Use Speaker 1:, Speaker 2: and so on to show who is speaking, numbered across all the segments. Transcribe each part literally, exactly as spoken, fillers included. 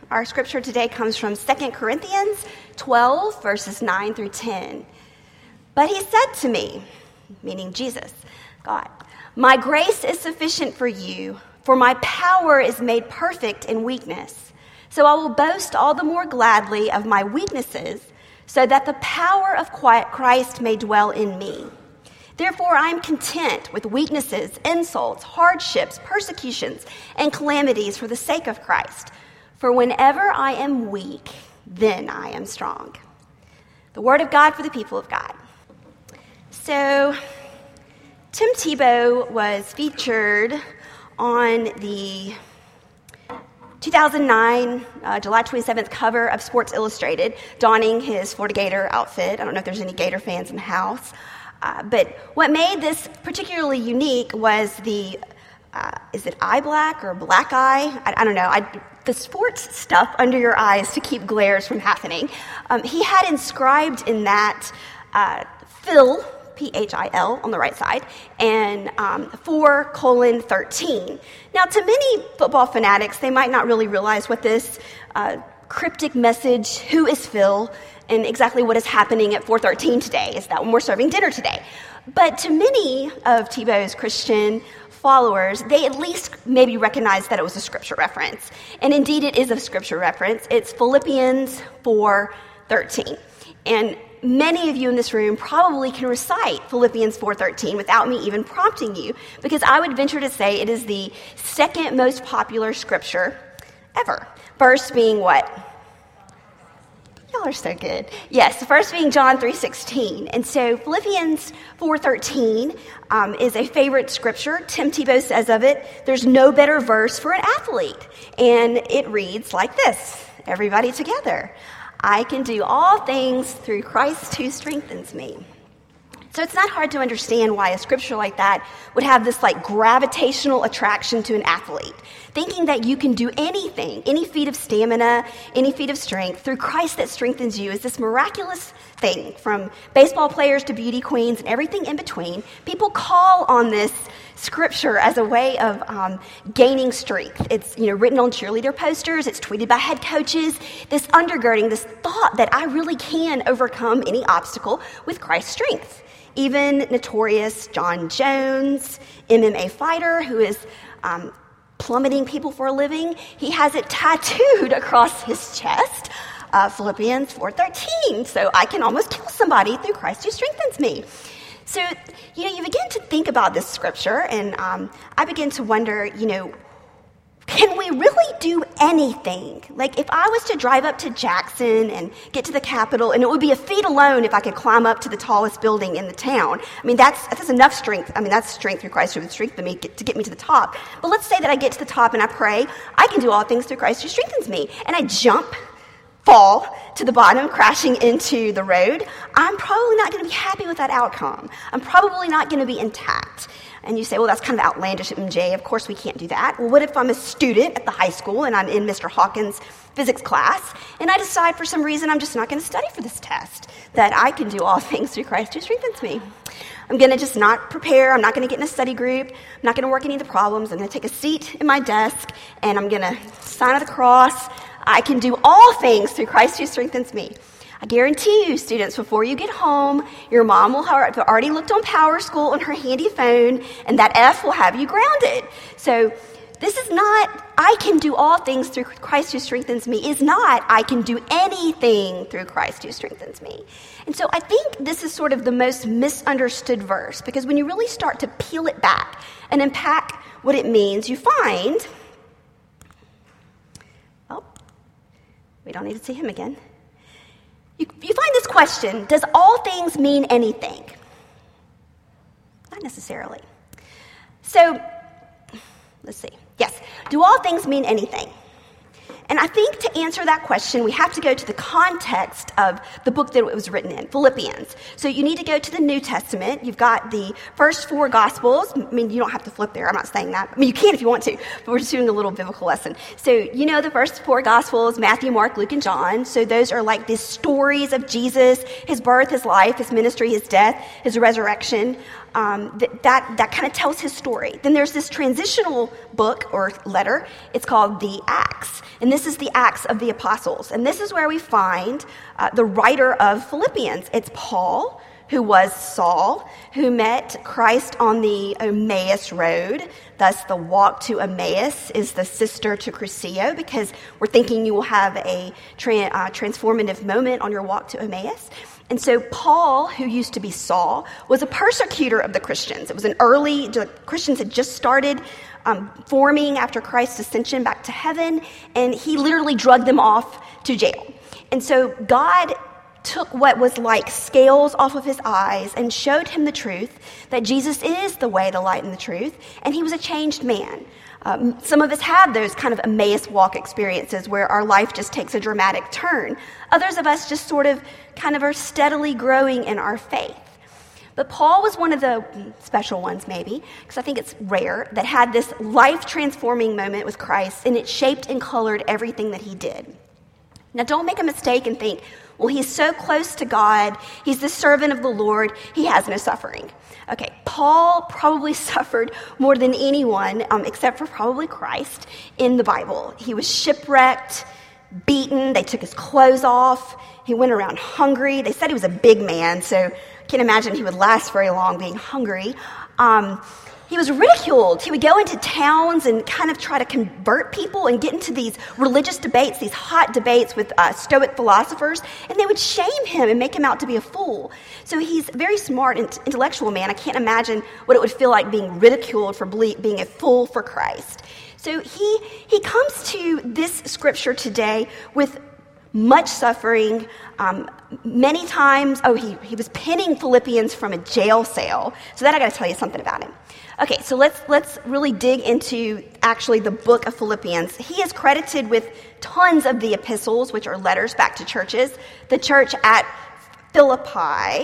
Speaker 1: Our scripture today comes from Second Corinthians twelve, verses nine through ten. But he said to me, meaning Jesus, God, my grace is sufficient for you, for my power is made perfect in weakness. So I will boast all the more gladly of my weaknesses, so that the power of Christ may dwell in me. Therefore, I am content with weaknesses, insults, hardships, persecutions, and calamities for the sake of Christ. For whenever I am weak, then I am strong. The word of God for the people of God. So, Tim Tebow was featured on the two thousand nine, uh, July twenty-seventh cover of Sports Illustrated, donning his Florida Gator outfit. I don't know if there's any Gator fans in the house. Uh, but what made this particularly unique was the, uh, is it eye black or black eye? I, I don't know. I, the sports stuff under your eyes to keep glares from happening. Um, he had inscribed in that uh, Phil, P H I L on the right side, and um, four colon thirteen. Now, to many football fanatics, they might not really realize what this uh, cryptic message, who is Phil, and exactly what is happening at four thirteen today, is that when we're serving dinner today. But to many of Tebow's Christian followers, they at least maybe recognize that it was a scripture reference. And indeed, it is a scripture reference. It's Philippians four thirteen. And many of you in this room probably can recite Philippians four thirteen without me even prompting you, because I would venture to say it is the second most popular scripture ever. First being what? Y'all are so good. Yes, the first being John three sixteen. And so Philippians four thirteen um, is a favorite scripture. Tim Tebow says of it, there's no better verse for an athlete. And it reads like this. Everybody together. I can do all things through Christ who strengthens me. So it's not hard to understand why a scripture like that would have this like gravitational attraction to an athlete. Thinking that you can do anything, any feat of stamina, any feat of strength through Christ that strengthens you is this miraculous thing. From baseball players to beauty queens and everything in between, people call on this scripture as a way of um, gaining strength. It's, you know, written on cheerleader posters. It's tweeted by head coaches. This undergirding, this thought that I really can overcome any obstacle with Christ's strength. Even notorious John Jones, M M A fighter who is um, plummeting people for a living, he has it tattooed across his chest, uh, Philippians four thirteen. So I can almost kill somebody through Christ who strengthens me. So, you know, you begin to think about this scripture, and um, I begin to wonder, you know, can we really do anything? Like, if I was to drive up to Jackson and get to the Capitol, and it would be a feat alone if I could climb up to the tallest building in the town. I mean, that's that's enough strength. I mean, that's strength through Christ who would strengthen me to get me to the top. But let's say that I get to the top and I pray, I can do all things through Christ who strengthens me. And I jump, fall to the bottom, crashing into the road. I'm probably not going to be happy with that outcome. I'm probably not going to be intact. And you say, well, that's kind of outlandish, M J. Of course we can't do that. Well, what if I'm a student at the high school and I'm in Mister Hawkins' physics class, and I decide for some reason I'm just not going to study for this test, that I can do all things through Christ who strengthens me. I'm going to just not prepare. I'm not going to get in a study group. I'm not going to work any of the problems. I'm going to take a seat in my desk, and I'm going to sign of the cross. I can do all things through Christ who strengthens me. I guarantee you, students, before you get home, your mom will have already looked on Power School on her handy phone, and that F will have you grounded. So this is not, I can do all things through Christ who strengthens me, is not, I can do anything through Christ who strengthens me. And so I think this is sort of the most misunderstood verse, because when you really start to peel it back and unpack what it means, you find, oh, we don't need to see him again. You, you find this question, does all things mean anything? Not necessarily. So, let's see. Yes, do all things mean anything? And I think to answer that question, we have to go to the context of the book that it was written in, Philippians. So you need to go to the New Testament. You've got the first four Gospels. I mean, you don't have to flip there. I'm not saying that. I mean, you can if you want to, but we're just doing a little biblical lesson. So you know the first four Gospels, Matthew, Mark, Luke, and John. So those are like the stories of Jesus, his birth, his life, his ministry, his death, his resurrection. Um, th- that that kind of tells his story. Then there's this transitional book or letter. It's called the Acts. And this is the Acts of the Apostles. And this is where we find uh, the writer of Philippians. It's Paul, who was Saul, who met Christ on the Emmaus Road. Thus, the walk to Emmaus is the sister to Crucio, because we're thinking you will have a tra- uh, transformative moment on your walk to Emmaus. And so Paul, who used to be Saul, was a persecutor of the Christians. It was an early, the Christians had just started um, forming after Christ's ascension back to heaven, and he literally drugged them off to jail. And so God took what was like scales off of his eyes and showed him the truth, that Jesus is the way, the light, and the truth, and he was a changed man. Um, some of us have those kind of Emmaus walk experiences where our life just takes a dramatic turn. Others of us just sort of kind of are steadily growing in our faith. But Paul was one of the special ones, maybe, because I think it's rare, that had this life-transforming moment with Christ, and it shaped and colored everything that he did. Now, don't make a mistake and think, well, he's so close to God, he's the servant of the Lord, he has no suffering. Okay, Paul probably suffered more than anyone, um, except for probably Christ, in the Bible. He was shipwrecked, beaten, they took his clothes off, he went around hungry. They said he was a big man, so I can't imagine he would last very long being hungry. Um, He was ridiculed. He would go into towns and kind of try to convert people and get into these religious debates, these hot debates with uh, Stoic philosophers, and they would shame him and make him out to be a fool. So he's a very smart and intellectual man. I can't imagine what it would feel like being ridiculed for being a fool for Christ. So he he comes to this scripture today with much suffering, um, many times. Oh, he, he was penning Philippians from a jail cell. So that I got to tell you something about him. Okay, so let's let's really dig into actually the book of Philippians. He is credited with tons of the epistles, which are letters back to churches. The church at Philippi,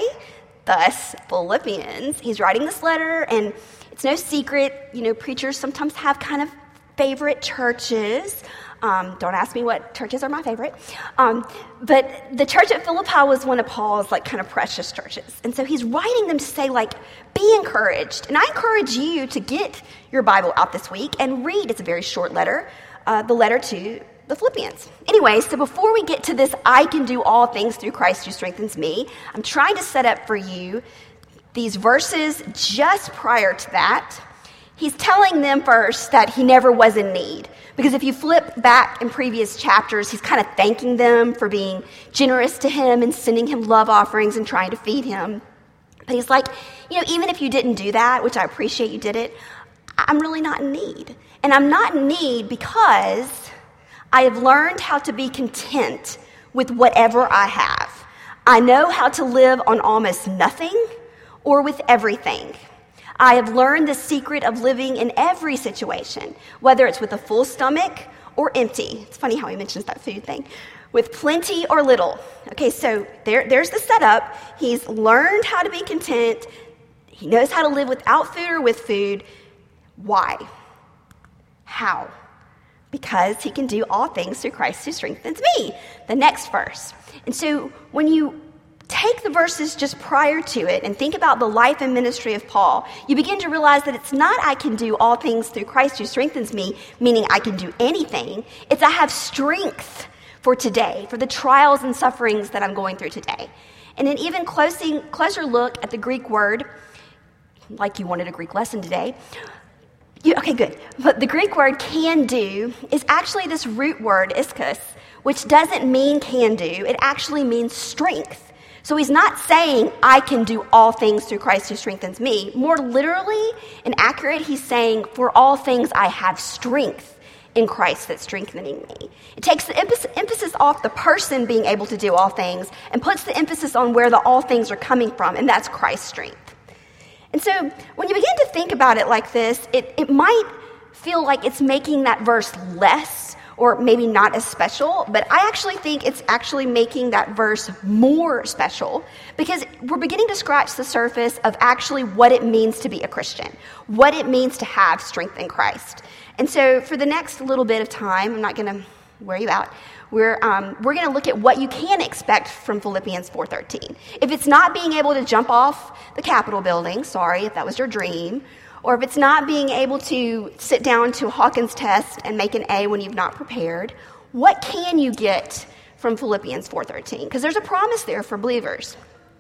Speaker 1: thus Philippians. He's writing this letter, and it's no secret, you know, preachers sometimes have kind of favorite churches. Um, don't ask me what churches are my favorite. Um, but the church at Philippi was one of Paul's like kind of precious churches. And so he's writing them to say, like, be encouraged. And I encourage you to get your Bible out this week and read. It's a very short letter, uh, the letter to the Philippians. Anyway, so before we get to this, I can do all things through Christ who strengthens me, I'm trying to set up for you these verses just prior to that. He's telling them first that he never was in need. Because if you flip back in previous chapters, he's kind of thanking them for being generous to him and sending him love offerings and trying to feed him. But he's like, you know, even if you didn't do that, which I appreciate you did it, I'm really not in need. And I'm not in need because I have learned how to be content with whatever I have. I know how to live on almost nothing or with everything. I have learned the secret of living in every situation, whether it's with a full stomach or empty. It's funny how he mentions that food thing. With plenty or little. Okay, so there, there's the setup. He's learned how to be content. He knows how to live without food or with food. Why? How? Because he can do all things through Christ who strengthens me. The next verse. And so when you take the verses just prior to it and think about the life and ministry of Paul, you begin to realize that it's not I can do all things through Christ who strengthens me, meaning I can do anything. It's I have strength for today, for the trials and sufferings that I'm going through today. And an even closing, closer look at the Greek word, like you wanted a Greek lesson today. You, okay, good. But the Greek word can do is actually this root word, ischus, which doesn't mean can do. It actually means strength. So he's not saying, I can do all things through Christ who strengthens me. More literally and accurate, he's saying, for all things I have strength in Christ that's strengthening me. It takes the emphasis off the person being able to do all things and puts the emphasis on where the all things are coming from, and that's Christ's strength. And so when you begin to think about it like this, it, it might feel like it's making that verse less or maybe not as special, but I actually think it's actually making that verse more special because we're beginning to scratch the surface of actually what it means to be a Christian, what it means to have strength in Christ. And so for the next little bit of time, I'm not going to wear you out, we're, um, we're going to look at what you can expect from Philippians four thirteen. If it's not being able to jump off the Capitol building, sorry if that was your dream, or if it's not being able to sit down to a Hawkins test and make an A when you've not prepared, what can you get from Philippians four thirteen? Because there's a promise there for believers.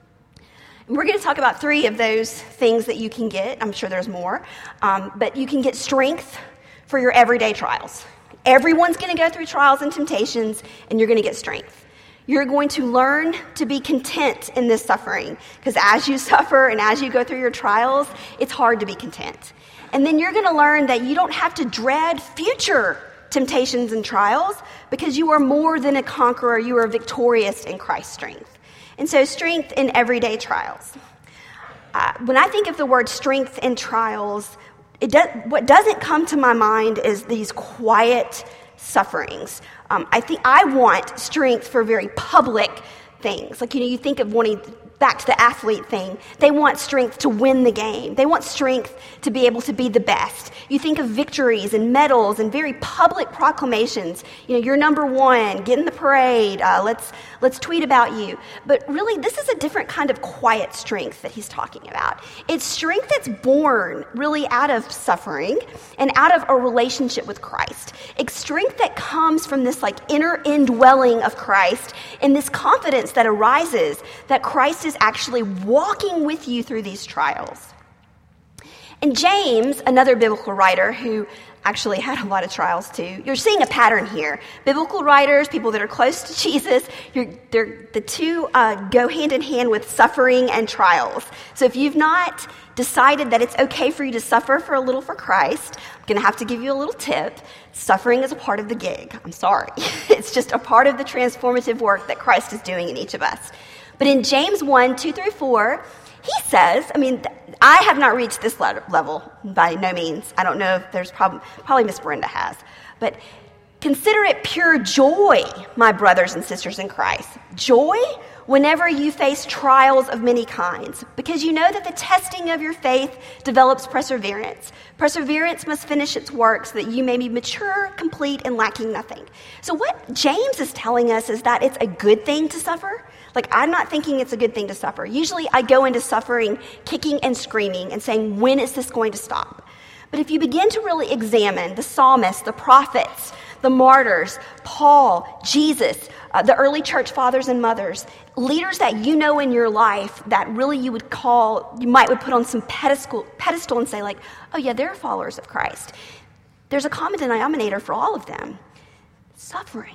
Speaker 1: And we're going to talk about three of those things that you can get. I'm sure there's more. Um, but you can get strength for your everyday trials. Everyone's going to go through trials and temptations, and you're going to get strength. You're going to learn to be content in this suffering, because as you suffer and as you go through your trials, it's hard to be content. And then you're going to learn that you don't have to dread future temptations and trials, because you are more than a conqueror. You are victorious in Christ's strength. And so strength in everyday trials. Uh, when I think of the word strength in trials, It does, what doesn't come to my mind is these quiet sufferings. Um, I think I want strength for very public things. Like, you know, you think of wanting, back to the athlete thing, they want strength to win the game. They want strength to be able to be the best. You think of victories and medals and very public proclamations. You know, you're number one, get in the parade, uh, let's, let's tweet about you. But really, this is a different kind of quiet strength that he's talking about. It's strength that's born really out of suffering and out of a relationship with Christ. It's strength that comes from this like inner indwelling of Christ and this confidence that arises that Christ is actually walking with you through these trials. And James, another biblical writer who actually had a lot of trials too, you're seeing a pattern here. Biblical writers, people that are close to Jesus, you're, they're, the two uh, go hand in hand with suffering and trials. So if you've not decided that it's okay for you to suffer for a little for Christ, I'm going to have to give you a little tip. Suffering is a part of the gig. I'm sorry. It's just a part of the transformative work that Christ is doing in each of us. But in James one, two through four, he says, I mean, I have not reached this level by no means. I don't know if there's probably, probably Miss Brenda has. But consider it pure joy, my brothers and sisters in Christ. Joy whenever you face trials of many kinds, because you know that the testing of your faith develops perseverance. Perseverance must finish its work so that you may be mature, complete, and lacking nothing. So what James is telling us is that it's a good thing to suffer. Like, I'm not thinking it's a good thing to suffer. Usually I go into suffering kicking and screaming and saying, when is this going to stop? But if you begin to really examine the psalmists, the prophets, the martyrs, Paul, Jesus, uh, the early church fathers and mothers, leaders that you know in your life that really you would call, you might would put on some pedestal, pedestal and say like, oh yeah, they're followers of Christ. There's a common denominator for all of them. Suffering,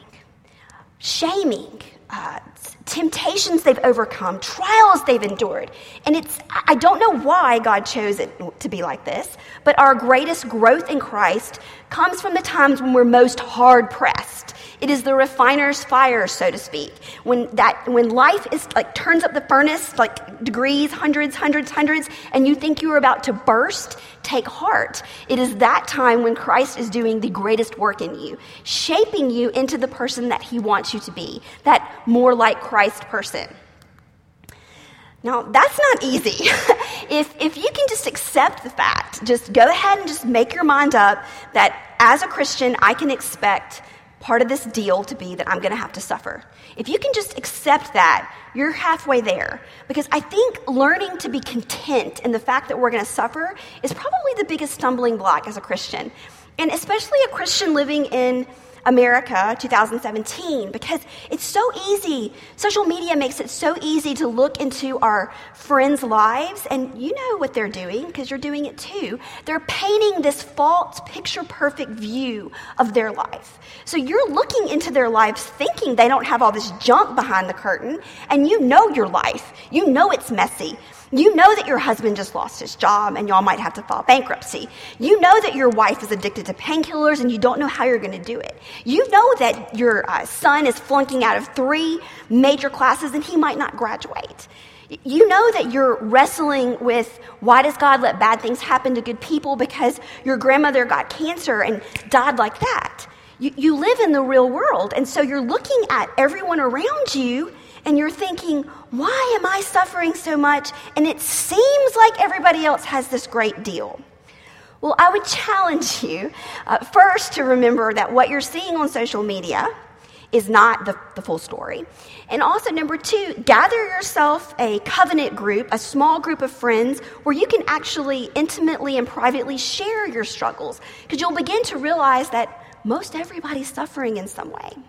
Speaker 1: shaming, uh, temptations they've overcome, trials they've endured. And it's, I don't know why God chose it to be like this, but our greatest growth in Christ comes from the times when we're most hard pressed. It is the refiner's fire, so to speak. When that, when life is like turns up the furnace, like degrees, hundreds, hundreds, hundreds, and you think you are about to burst, take heart. It is that time when Christ is doing the greatest work in you, shaping you into the person that he wants you to be, that more like Christ person. Now, that's not easy. if if you can just accept the fact, just go ahead and just make your mind up that as a Christian, I can expect part of this deal to be that I'm going to have to suffer. If you can just accept that, you're halfway there. Because I think learning to be content in the fact that we're going to suffer is probably the biggest stumbling block as a Christian. And especially a Christian living in America, two thousand seventeen, because it's so easy. Social media makes it so easy to look into our friends' lives, and you know what they're doing because you're doing it too. They're painting this false, picture-perfect view of their life. So you're looking into their lives thinking they don't have all this junk behind the curtain, and you know your life. You know it's messy. You know that your husband just lost his job and y'all might have to file bankruptcy. You know that your wife is addicted to painkillers and you don't know how you're going to do it. You know that your uh, son is flunking out of three major classes and he might not graduate. You know that you're wrestling with why does God let bad things happen to good people because your grandmother got cancer and died like that. You, you live in the real world, and so you're looking at everyone around you and you're thinking, why am I suffering so much? And it seems like everybody else has this great deal. Well, I would challenge you uh, first to remember that what you're seeing on social media is not the, the full story. And also, number two, gather yourself a covenant group, a small group of friends where you can actually intimately and privately share your struggles, because you'll begin to realize that most everybody's suffering in some way.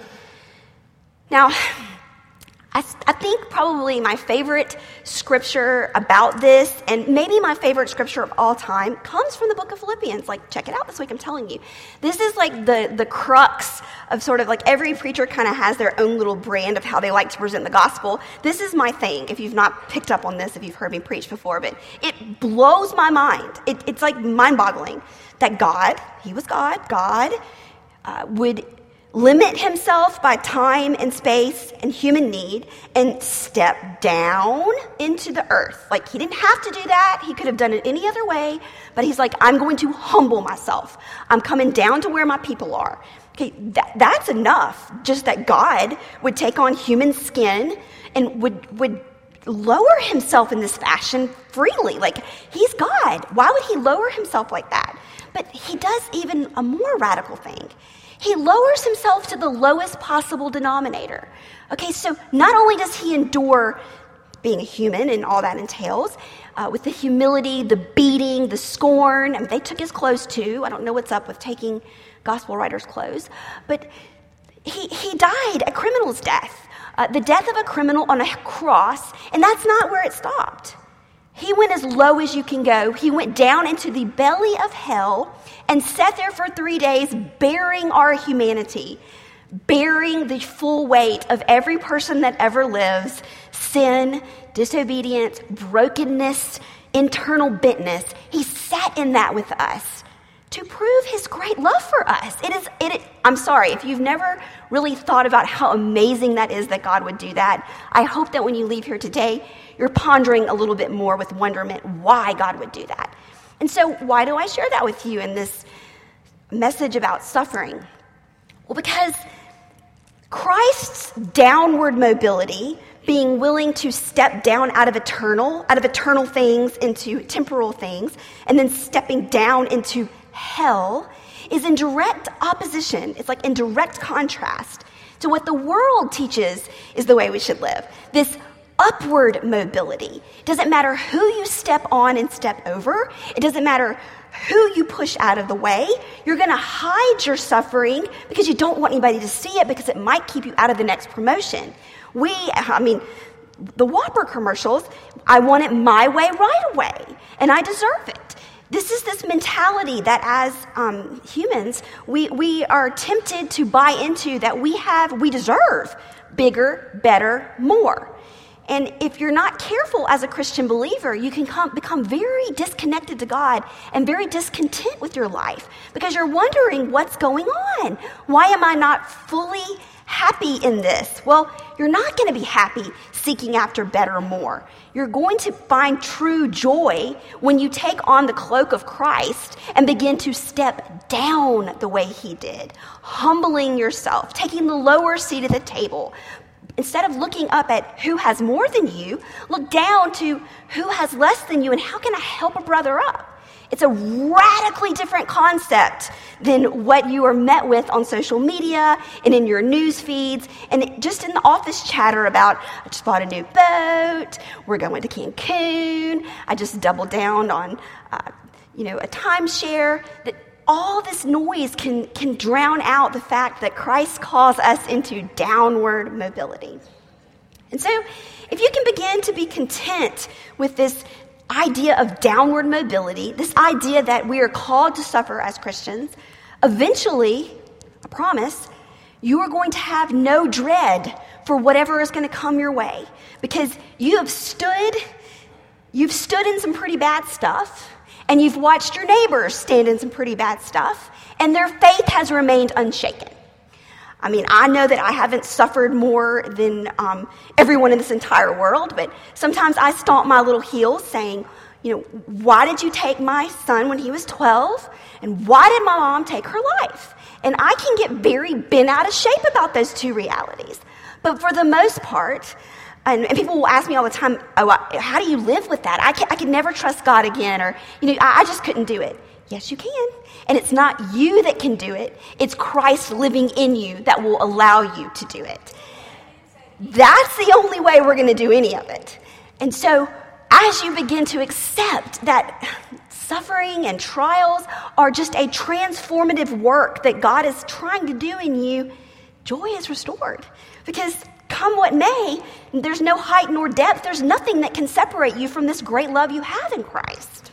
Speaker 1: Now, I, I think probably my favorite scripture about this, and maybe my favorite scripture of all time, comes from the book of Philippians. Like, check it out this week, I'm telling you. This is like the, the crux of sort of like every preacher kind of has their own little brand of how they like to present the gospel. This is my thing, if you've not picked up on this, if you've heard me preach before, but it blows my mind. It, it's like mind-boggling that God, he was God, God uh, would limit himself by time and space and human need and step down into the earth. Like, he didn't have to do that. He could have done it any other way, but he's like, I'm going to humble myself. I'm coming down to where my people are. Okay, that, that's enough. Just that God would take on human skin and would would lower himself in this fashion freely. Like, he's God. Why would he lower himself like that? But he does even a more radical thing. He lowers himself to the lowest possible denominator. Okay, so not only does he endure being a human and all that entails, uh, with the humility, the beating, the scorn. I mean, they took his clothes too. I don't know what's up with taking gospel writers' clothes. But he, he died a criminal's death, uh, the death of a criminal on a cross, and that's not where it stopped. He went as low as you can go. He went down into the belly of hell and sat there for three days bearing our humanity, bearing the full weight of every person that ever lives, sin, disobedience, brokenness, internal bentness. He sat in that with us to prove his great love for us. It is, it, it, I'm sorry, if you've never really thought about how amazing that is that God would do that, I hope that when you leave here today, you're pondering a little bit more with wonderment why God would do that. And so why do I share that with you in this message about suffering? Well, because Christ's downward mobility, being willing to step down out of eternal, out of eternal things into temporal things, and then stepping down into hell, is in direct opposition. It's like in direct contrast to what the world teaches is the way we should live. This upward mobility. It doesn't matter who you step on and step over. It doesn't matter who you push out of the way. You're going to hide your suffering because you don't want anybody to see it, because it might keep you out of the next promotion. We, I mean, the Whopper commercials, I want it my way right away, and I deserve it. This is this mentality that as um, humans, we, we are tempted to buy into, that we have, we deserve bigger, better, more. And if you're not careful as a Christian believer, you can come, become very disconnected to God and very discontent with your life, because you're wondering what's going on. Why am I not fully happy in this? Well, you're not going to be happy seeking after better, more. You're going to find true joy when you take on the cloak of Christ and begin to step down the way he did, humbling yourself, taking the lower seat at the table. Instead of looking up at who has more than you, look down to who has less than you and how can I help a brother up? It's a radically different concept than what you are met with on social media and in your news feeds and just in the office chatter about, I just bought a new boat, we're going to Cancun, I just doubled down on, uh, you know, a timeshare. That all this noise can, can drown out the fact that Christ calls us into downward mobility. And so if you can begin to be content with this idea of downward mobility, this idea that we are called to suffer as Christians, eventually, I promise, you are going to have no dread for whatever is going to come your way, because you have stood, you've stood in some pretty bad stuff, and you've watched your neighbors stand in some pretty bad stuff, and their faith has remained unshaken. I mean, I know that I haven't suffered more than um, everyone in this entire world, but sometimes I stomp my little heels saying, you know, why did you take my son when he was twelve? And why did my mom take her life? And I can get very bent out of shape about those two realities. But for the most part, and, and people will ask me all the time, oh, how do you live with that? I, can, I could never trust God again, or, you know, I, I just couldn't do it. Yes, you can. And it's not you that can do it. It's Christ living in you that will allow you to do it. That's the only way we're going to do any of it. And so as you begin to accept that suffering and trials are just a transformative work that God is trying to do in you, joy is restored. Because come what may, there's no height nor depth. There's nothing that can separate you from this great love you have in Christ.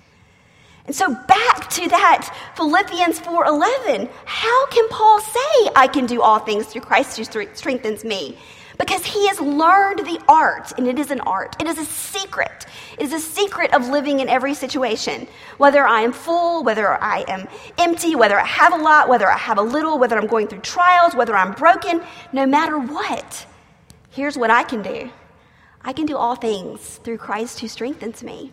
Speaker 1: And so back to that Philippians four eleven, how can Paul say, I can do all things through Christ who strengthens me? Because he has learned the art, and it is an art. It is a secret. It is a secret of living in every situation. Whether I am full, whether I am empty, whether I have a lot, whether I have a little, whether I'm going through trials, whether I'm broken, no matter what, here's what I can do. I can do all things through Christ who strengthens me.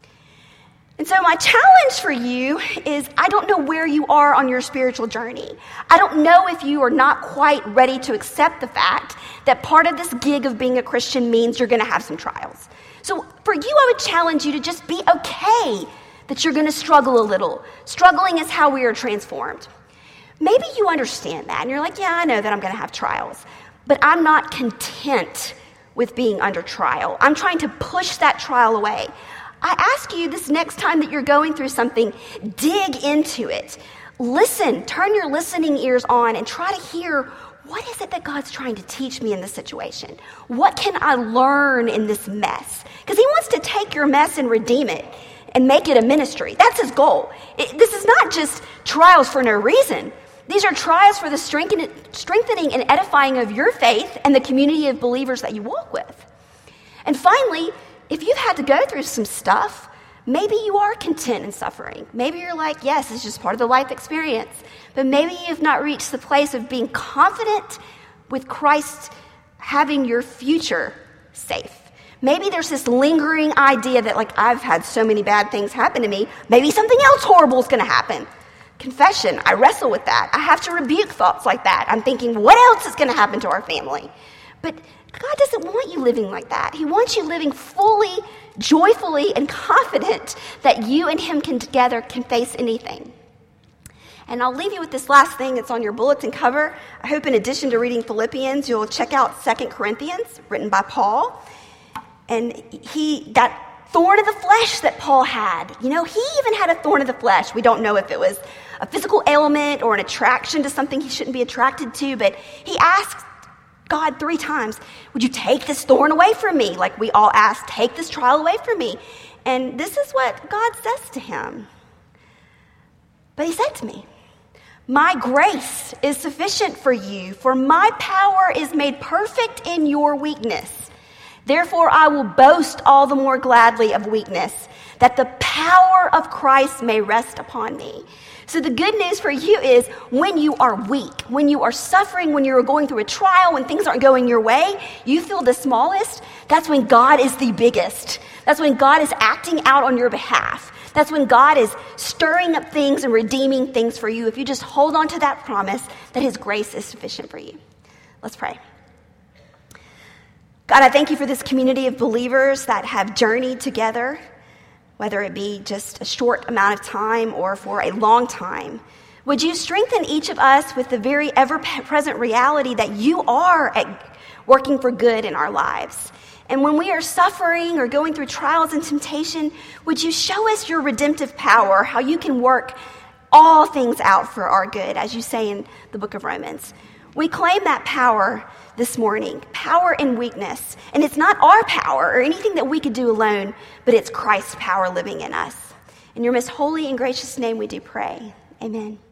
Speaker 1: And so my challenge for you is, I don't know where you are on your spiritual journey. I don't know if you are not quite ready to accept the fact that part of this gig of being a Christian means you're going to have some trials. So for you, I would challenge you to just be okay that you're going to struggle a little. Struggling is how we are transformed. Maybe you understand that, and you're like, yeah, I know that I'm going to have trials, but I'm not content with being under trial. I'm trying to push that trial away. I ask you this next time that you're going through something, dig into it. Listen, turn your listening ears on and try to hear, what is it that God's trying to teach me in this situation? What can I learn in this mess? Because he wants to take your mess and redeem it and make it a ministry. That's his goal. It, this is not just trials for no reason. These are trials for the strengthening, strengthening and edifying of your faith and the community of believers that you walk with. And finally, if you've had to go through some stuff, maybe you are content in suffering. Maybe you're like, yes, it's just part of the life experience. But maybe you've not reached the place of being confident with Christ having your future safe. Maybe there's this lingering idea that, like, I've had so many bad things happen to me, maybe something else horrible is going to happen. Confession, I wrestle with that. I have to rebuke thoughts like that. I'm thinking, what else is going to happen to our family? But God doesn't want you living like that. He wants you living fully, joyfully, and confident that you and him can together can face anything. And I'll leave you with this last thing that's on your bulletin cover. I hope in addition to reading Philippians, you'll check out Second Corinthians, written by Paul. And he, that thorn of the flesh that Paul had, you know, he even had a thorn of the flesh. We don't know if it was a physical ailment or an attraction to something he shouldn't be attracted to, but he asked God three times, would you take this thorn away from me? Like we all ask, take this trial away from me. And this is what God says to him. But he said to me, my grace is sufficient for you, for my power is made perfect in your weakness. Therefore, I will boast all the more gladly of weakness, that the power of Christ may rest upon me. So the good news for you is when you are weak, when you are suffering, when you're going through a trial, when things aren't going your way, you feel the smallest, that's when God is the biggest. That's when God is acting out on your behalf. That's when God is stirring up things and redeeming things for you if you just hold on to that promise that his grace is sufficient for you. Let's pray. God, I thank you for this community of believers that have journeyed together, whether it be just a short amount of time or for a long time. Would you strengthen each of us with the very ever-present reality that you are at working for good in our lives? And when we are suffering or going through trials and temptation, would you show us your redemptive power, how you can work all things out for our good, as you say in the book of Romans? We claim that power this morning, power in weakness. And it's not our power or anything that we could do alone, but it's Christ's power living in us. In your most holy and gracious name we do pray. Amen.